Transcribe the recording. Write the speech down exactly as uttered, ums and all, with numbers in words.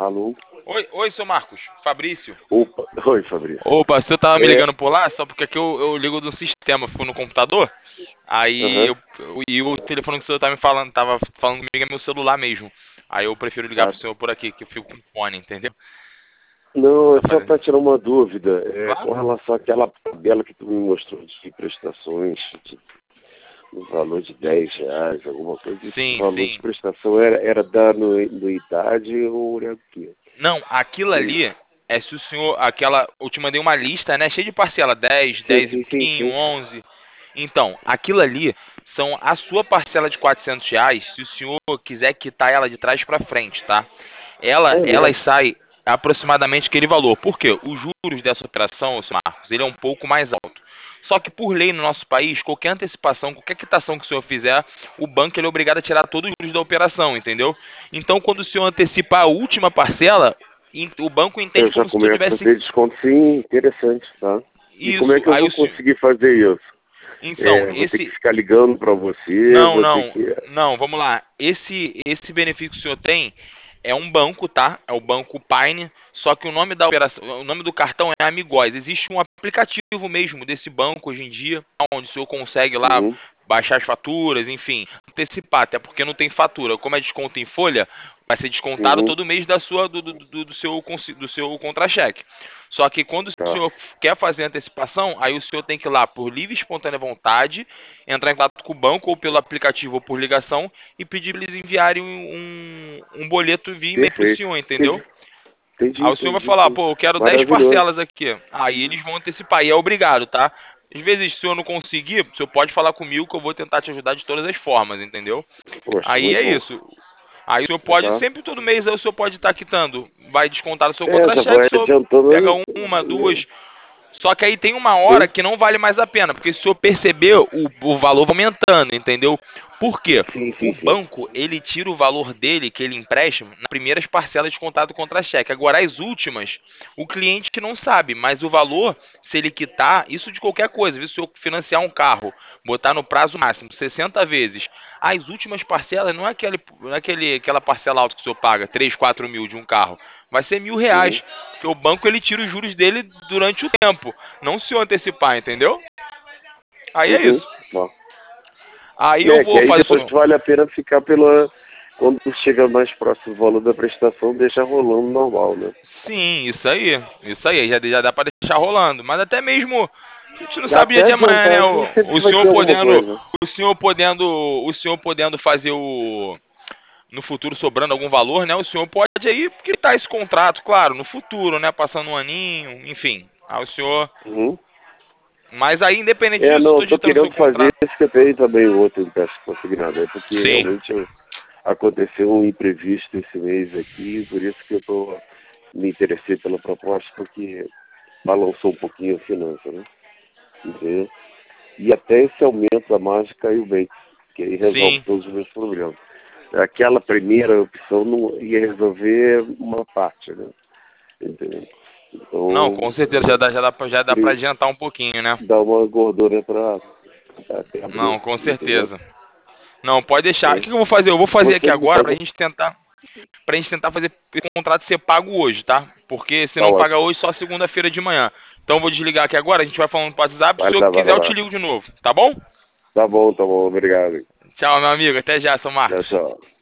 Alô? Oi, oi, seu Marcos. Fabrício. Opa, oi, Fabrício. Opa, você tava me É, ligando por lá? Só porque aqui eu, eu ligo do sistema, fico no computador. Aí aham, eu, eu- e o telefone que o senhor tá me falando, tava falando comigo é meu celular mesmo. Aí eu prefiro ligar tá. pro senhor por aqui, que eu fico com fone, entendeu? Não, é Tá só fazendo. para tirar uma dúvida. É, com Claro? relação àquela tabela que tu me mostrou de prestações, de, no valor de dez reais, alguma coisa, esse Sim, valor de sim. prestação era, era da anu- anuidade ou era o quê? Não, aquilo Foi isso? ali é se o senhor, aquela, eu te mandei uma lista, né, cheia de parcela, dez, Sim, dez e sim, sim, pouquinho, sim. onze. Então, aquilo ali são a sua parcela de quatrocentos reais, se o senhor quiser quitar ela de trás para frente, tá? Ela, É elas mesmo? sai aproximadamente aquele valor. Por quê? Os juros dessa operação, senhor Marcos, ele é um pouco mais alto. Só que por lei no nosso país, qualquer antecipação, qualquer quitação que o senhor fizer, o banco ele é obrigado a tirar todos os juros da operação, entendeu? Então, quando o senhor antecipar a última parcela, em- o banco Eu entende já como se o senhor começo a tivesse ter desconto, sim, interessante, tá? E como é isso. que eu Aí vou o senhor, conseguir fazer isso? então, É, vou ter que esse ficar ligando para você, não, vou ter não, que... não, vamos lá. Esse esse benefício que o senhor tem é um banco, tá? É o Banco Pine, só que o nome da operação, o nome do cartão é Amigóis. Existe um aplicativo mesmo desse banco hoje em dia, onde o senhor consegue lá Uhum, baixar as faturas, enfim, antecipar, até porque não tem fatura. Como é desconto em folha, vai ser descontado uhum, todo mês da sua do, do, do, do seu consi- do seu contra-cheque. Só que quando o tá. senhor quer fazer antecipação, aí o senhor tem que ir lá por livre e espontânea vontade, entrar em contato com o banco ou pelo aplicativo ou por ligação e pedir para eles enviarem um, um boleto via e-mail para o Perfeito. senhor, entendeu? Entendi, entendi, Aí o senhor vai entendi, falar, entendi. pô, eu quero dez Maravilhoso. parcelas aqui. Aí eles vão antecipar e é obrigado, tá? Às vezes, se o senhor não conseguir, o senhor pode falar comigo que eu vou tentar te ajudar de todas as formas, entendeu? Poxa, Aí é muito bom. isso. Aí o senhor pode, Tá? sempre todo mês, aí o senhor pode estar quitando. Vai descontar do seu É, já contra-cheque, vai o senhor pega adiantando. uma, eh, duas, só que aí tem uma hora Sim, que não vale mais a pena, porque se o senhor perceber, o, o valor vai aumentando, entendeu? Por quê? sim, O sim, sim. banco, ele tira o valor dele, que ele empresta, nas primeiras parcelas de contato contra cheque. Agora, as últimas, o cliente não sabe, mas o valor, se ele quitar, isso de qualquer coisa, viu? Se eu financiar um carro, botar no prazo máximo, sessenta vezes, as últimas parcelas não é, aquele, não é aquele, aquela parcela alta que o senhor paga, três, quatro mil de um carro, vai ser mil Uhum, reais, porque o banco ele tira os juros dele durante o tempo. Não se eu antecipar, entendeu? Aí é uhum. isso. Ó. Aí eu É, que vou aí fazer. depois vale a pena ficar pela. Quando chega mais próximo do valor da prestação, deixa rolando normal, né? Sim, isso aí. Isso aí. Já, já dá pra deixar rolando. Mas até mesmo. A gente não Dá sabe dia até de amanhã, adiantar, né? a gente O, sempre o vai senhor ter alguma podendo. coisa. O senhor podendo. O senhor podendo fazer o. No futuro sobrando algum valor, né? O senhor pode aí quitar esse contrato, claro, no futuro, né? Passando um aninho, enfim. Aí o senhor. Uhum. Mas aí, independente É, disso, não, estou eu tô digitando seu querendo fazer contrato. esse que eu tenho também outro empréstimo consignado, é porque Sim. realmente eu- aconteceu um imprevisto esse mês aqui, por isso que eu tô, me interessei pela proposta, porque balançou um pouquinho a finança, né? Entendeu? E até esse aumento da margem caiu bem, que aí resolve Sim. todos os meus problemas. Aquela primeira opção não ia resolver uma parte, né? Entendeu? Não, Então, com certeza, já dá, já dá, pra- já dá pra queria adiantar um pouquinho, né? dar uma gordura para até abril, Não, com entendeu? certeza. Não, pode deixar. O É. que eu vou fazer? Eu vou fazer Você aqui me agora pra pega, gente tentar, pra gente tentar fazer o contrato ser pago hoje, tá? Porque se tá não paga ótimo. hoje, só segunda-feira de manhã. Então eu vou desligar aqui agora, a gente vai falando pro WhatsApp. Vai Se eu lá, vai quiser, lá, eu vai te lá. ligo de novo, tá bom? Tá bom, tá bom, obrigado. Tchau, meu amigo. Até já, São Tchau, Marcos. tchau.